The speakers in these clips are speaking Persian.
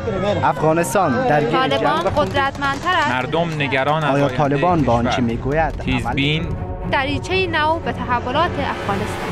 افغانستان درگیر طالبان قدرتمندتر است. مردم نگران از آیا طالبان با آنچه میگوید تیزبین دریچه نو به تحولات افغانستان.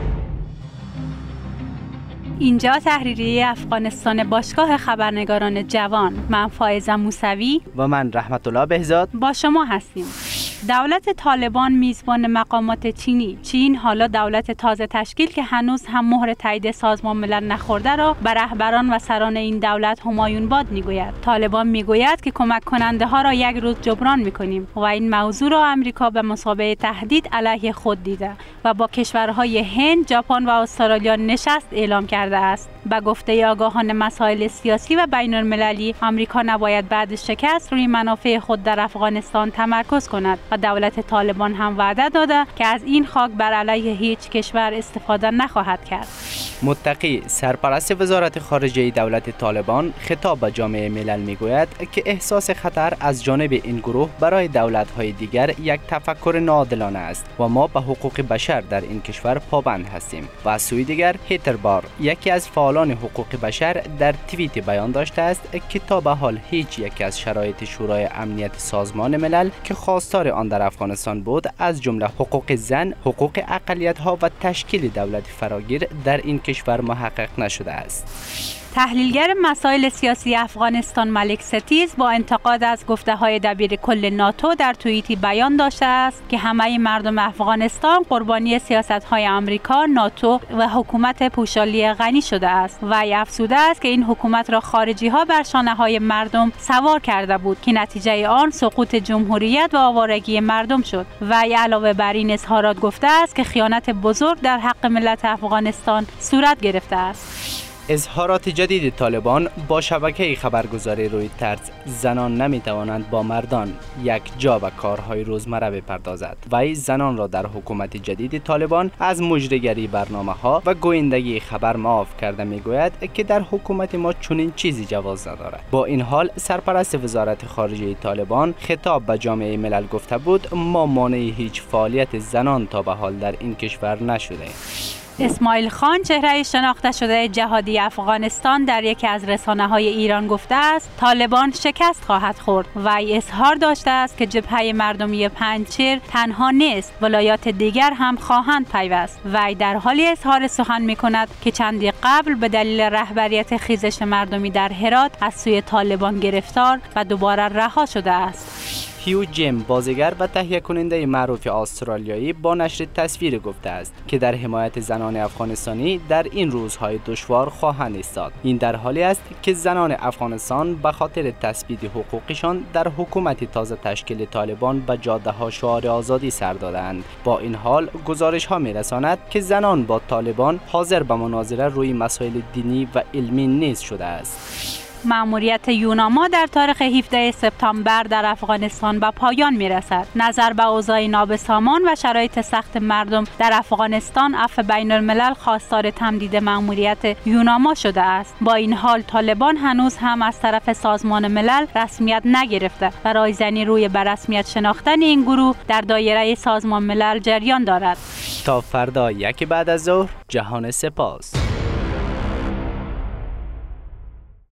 اینجا تحریریه افغانستان، باشگاه خبرنگاران جوان. من فائزه موسوی و من رحمت الله بهزاد با شما هستیم. دولت طالبان میزبان مقامات چین حالا دولت تازه تشکیل که هنوز هم مهر تایید سازمان ملل نخورده را به رهبران و سران این دولت همایون باد میگوید. طالبان میگوید که کمک کننده ها را یک روز جبران میکنیم و این موضوع را آمریکا به مثابه تهدید علیه خود دیده و با کشورهای هند، ژاپن و استرالیا نشست اعلام کرده است. به گفته آگاهان مسائل سیاسی و بین المللی، آمریکا نباید بعد شکست روی منافع خود در افغانستان تمرکز کند و دولت طالبان هم وعده داده که از این خاک بر علیه هیچ کشور استفاده نخواهد کرد. متقی سرپرست وزارت خارجه دولت طالبان خطاب به جامعه ملل میگوید که احساس خطر از جانب این گروه برای دولت‌های دیگر یک تفکر ناعادلانه است و ما به حقوق بشر در این کشور پابند هستیم. و از سوی دیگر هیتر بار، یکی از فعالان حقوق بشر، در توییت بیان داشته است که تا به حال هیچ یک از شرایط شورای امنیت سازمان ملل که خواستار آن در افغانستان بود، از جمله حقوق زن، حقوق اقلیت‌ها و تشکیل دولت فراگیر در این کشور محقق نشده است. تحلیلگر مسائل سیاسی افغانستان ملک ستیز با انتقاد از گفته‌های دبیر کل ناتو در توییتی بیان داشته است که همه مردم افغانستان قربانی سیاست‌های آمریکا، ناتو و حکومت پوشالی غنی شده است و افزوده است که این حکومت را خارجی‌ها بر شانه‌های مردم سوار کرده بود که نتیجه آن سقوط جمهوریت و آوارگی مردم شد. و علاوه بر این اظهارات گفته است که خیانت بزرگ در حق ملت افغانستان صورت گرفته است. اظهارات جدید طالبان با شبکه خبرگزاری رویترز زنان نمیتوانند با مردان یک جا به کارهای روزمره بپردازد. وی زنان را در حکومت جدید طالبان از مجریگری برنامه ها و گویندگی خبر معاف کرده میگوید که در حکومت ما چنین چیزی جواز ندارد. با این حال سرپرست وزارت خارجه طالبان خطاب به جامعه ملل گفته بود ما مانع هیچ فعالیت زنان تا به حال در این کشور نشده. اسماعیل خان، چهره شناخته شده جهادی افغانستان، در یکی از رسانه‌های ایران گفته است طالبان شکست خواهد خورد و اظهار داشته است که جبهه مردمی پنجشیر تنها نیست، ولایات دیگر هم خواهند پیوست. و در حالی اظهار سخن می‌کند که چندی قبل به دلیل رهبریت خیزش مردمی در هرات از سوی طالبان گرفتار و دوباره رها شده است. هیو جیم، بازیگر و تهیه کننده معروف استرالیایی، با نشر تصویر گفته است که در حمایت زنان افغانستانی در این روزهای دشوار خواهند ایستاد. این در حالی است که زنان افغانستان به خاطر تثبیت حقوقشان در حکومت تازه تشکیل طالبان به جاده‌ها شعار آزادی سر دادند. با این حال گزارش‌ها می‌رساند که زنان با طالبان حاضر به مناظره روی مسائل دینی و علمی نیز شده است. مأموریت یوناما در تاریخ 17 سپتامبر در افغانستان به پایان می‌رسد. نظر به اوضاع نابسامان و شرایط سخت مردم در افغانستان، عفو بین الملل خواستار تمدید مأموریت یوناما شده است. با این حال طالبان هنوز هم از طرف سازمان ملل رسمیت نگرفته و رایزنی روی به رسمیت شناختن این گروه در دایره سازمان ملل جریان دارد. تا فردا 1 بعد از ظهر، جهان سپاس.